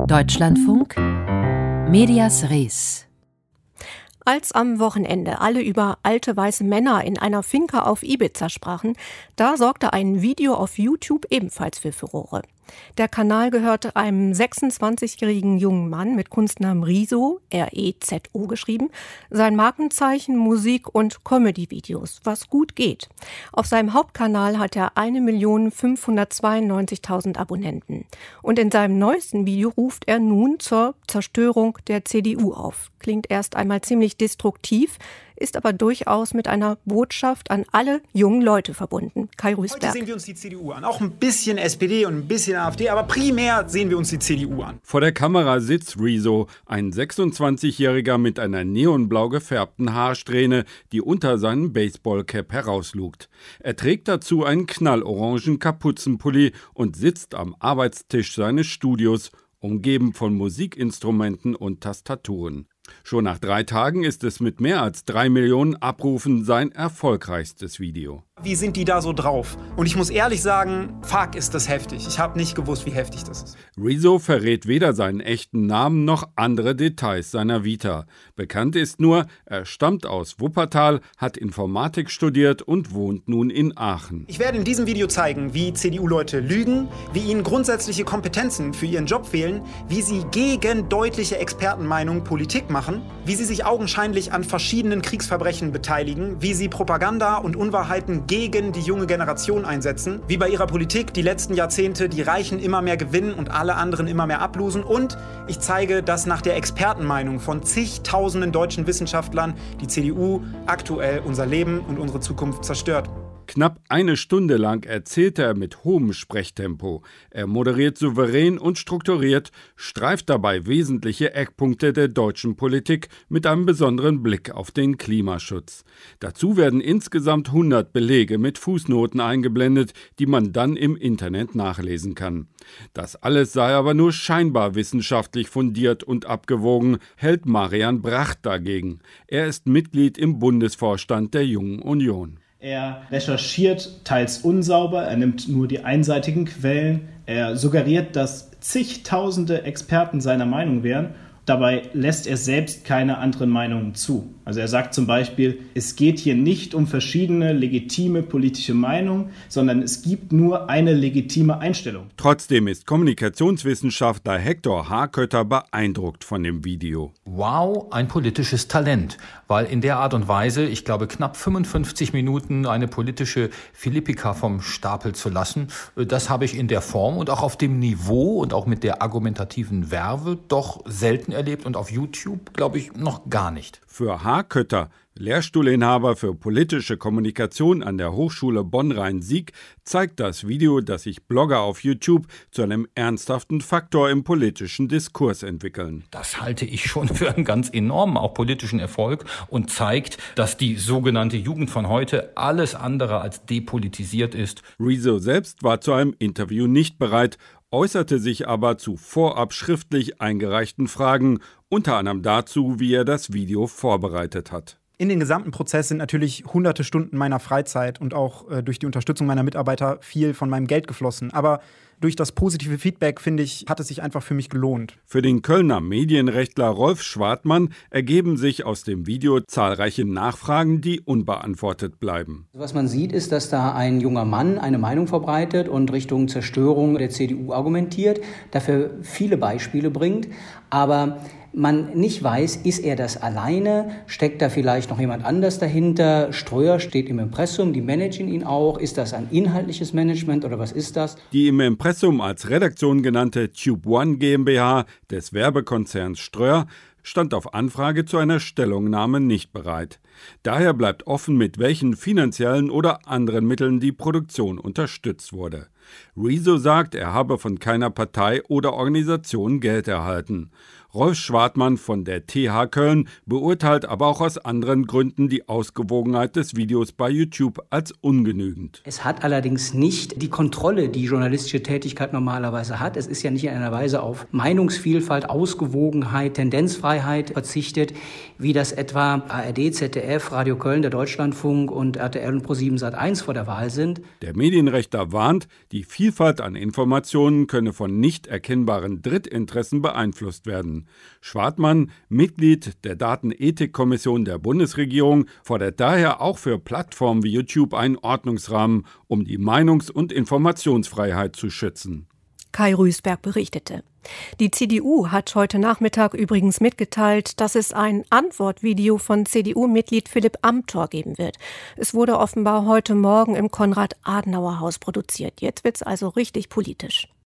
Deutschlandfunk Medias Res. Als am Wochenende alle über alte weiße Männer in einer Finca auf Ibiza sprachen, da sorgte ein Video auf YouTube ebenfalls für Furore. Der Kanal gehörte einem 26-jährigen jungen Mann mit Kunstnamen Rezo, R-E-Z-O geschrieben, sein Markenzeichen Musik- und Comedy-Videos, was gut geht. Auf seinem Hauptkanal hat er 1.592.000 Abonnenten. Und in seinem neuesten Video ruft er nun zur Zerstörung der CDU auf. Klingt erst einmal ziemlich destruktiv, ist aber durchaus mit einer Botschaft an alle jungen Leute verbunden. Kai Rüßberg. Heute sehen wir uns die CDU an. Auch ein bisschen SPD und ein bisschen AfD, aber primär sehen wir uns die CDU an. Vor der Kamera sitzt Rezo, ein 26-Jähriger mit einer neonblau gefärbten Haarsträhne, die unter seinem Baseballcap herauslugt. Er trägt dazu einen knallorangen Kapuzenpulli und sitzt am Arbeitstisch seines Studios, umgeben von Musikinstrumenten und Tastaturen. Schon nach 3 Tagen ist es mit mehr als 3 Millionen Abrufen sein erfolgreichstes Video. Wie sind die da so drauf? Und ich muss ehrlich sagen, fuck, ist das heftig. Ich habe nicht gewusst, wie heftig das ist. Rezo verrät weder seinen echten Namen noch andere Details seiner Vita. Bekannt ist nur, er stammt aus Wuppertal, hat Informatik studiert und wohnt nun in Aachen. Ich werde in diesem Video zeigen, wie CDU-Leute lügen, wie ihnen grundsätzliche Kompetenzen für ihren Job fehlen, wie sie gegen deutliche Expertenmeinungen Politik machen, wie sie sich augenscheinlich an verschiedenen Kriegsverbrechen beteiligen, wie sie Propaganda und Unwahrheiten gegen die junge Generation einsetzen, wie bei ihrer Politik die letzten Jahrzehnte die Reichen immer mehr gewinnen und alle anderen immer mehr ablosen. Und ich zeige, dass nach der Expertenmeinung von zigtausenden deutschen Wissenschaftlern die CDU aktuell unser Leben und unsere Zukunft zerstört. Knapp 1 Stunde lang erzählt er mit hohem Sprechtempo. Er moderiert souverän und strukturiert, streift dabei wesentliche Eckpunkte der deutschen Politik mit einem besonderen Blick auf den Klimaschutz. Dazu werden insgesamt 100 Belege mit Fußnoten eingeblendet, die man dann im Internet nachlesen kann. Das alles sei aber nur scheinbar wissenschaftlich fundiert und abgewogen, hält Marian Bracht dagegen. Er ist Mitglied im Bundesvorstand der Jungen Union. Er recherchiert teils unsauber, er nimmt nur die einseitigen Quellen, er suggeriert, dass zigtausende Experten seiner Meinung wären. Dabei lässt er selbst keine anderen Meinungen zu. Also er sagt zum Beispiel, es geht hier nicht um verschiedene legitime politische Meinungen, sondern es gibt nur eine legitime Einstellung. Trotzdem ist Kommunikationswissenschaftler Hector Hakötter beeindruckt von dem Video. Wow, ein politisches Talent, weil in der Art und Weise, ich glaube, knapp 55 Minuten eine politische Philippika vom Stapel zu lassen, das habe ich in der Form und auch auf dem Niveau und auch mit der argumentativen Verve doch selten erlebt und auf YouTube, glaube ich, noch gar nicht. Für Hakötter, Lehrstuhlinhaber für politische Kommunikation an der Hochschule Bonn-Rhein-Sieg, zeigt das Video, dass sich Blogger auf YouTube zu einem ernsthaften Faktor im politischen Diskurs entwickeln. Das halte ich schon für einen ganz enormen, auch politischen Erfolg und zeigt, dass die sogenannte Jugend von heute alles andere als depolitisiert ist. Rezo selbst war zu einem Interview nicht bereit, äußerte sich aber zu vorab schriftlich eingereichten Fragen, unter anderem dazu, wie er das Video vorbereitet hat. In den gesamten Prozess sind natürlich hunderte Stunden meiner Freizeit und auch durch die Unterstützung meiner Mitarbeiter viel von meinem Geld geflossen. Aber durch das positive Feedback, finde ich, hat es sich einfach für mich gelohnt. Für den Kölner Medienrechtler Rolf Schwartmann ergeben sich aus dem Video zahlreiche Nachfragen, die unbeantwortet bleiben. Was man sieht, ist, dass da ein junger Mann eine Meinung verbreitet und Richtung Zerstörung der CDU argumentiert, dafür viele Beispiele bringt, aber man nicht weiß, ist er das alleine, steckt da vielleicht noch jemand anders dahinter, Ströer steht im Impressum, die managen ihn auch, ist das ein inhaltliches Management oder was ist das? Die im Impressum als Redaktion genannte Tube One GmbH des Werbekonzerns Ströer stand auf Anfrage zu einer Stellungnahme nicht bereit. Daher bleibt offen, mit welchen finanziellen oder anderen Mitteln die Produktion unterstützt wurde. Rezo sagt, er habe von keiner Partei oder Organisation Geld erhalten. Rolf Schwartmann von der TH Köln beurteilt aber auch aus anderen Gründen die Ausgewogenheit des Videos bei YouTube als ungenügend. Es hat allerdings nicht die Kontrolle, die journalistische Tätigkeit normalerweise hat. Es ist ja nicht in einer Weise auf Meinungsvielfalt, Ausgewogenheit, Tendenzfreiheit verzichtet, wie das etwa ARD, ZDF, Radio Köln, der Deutschlandfunk und RTL und Pro7 Sat.1 vor der Wahl sind. Der Medienrechter warnt, die Vielfalt an Informationen könne von nicht erkennbaren Drittinteressen beeinflusst werden. Schwartmann, Mitglied der Datenethikkommission der Bundesregierung, fordert daher auch für Plattformen wie YouTube einen Ordnungsrahmen, um die Meinungs- und Informationsfreiheit zu schützen. Kai Rüßberg berichtete. Die CDU hat heute Nachmittag übrigens mitgeteilt, dass es ein Antwortvideo von CDU-Mitglied Philipp Amthor geben wird. Es wurde offenbar heute Morgen im Konrad-Adenauer-Haus produziert. Jetzt wird's also richtig politisch.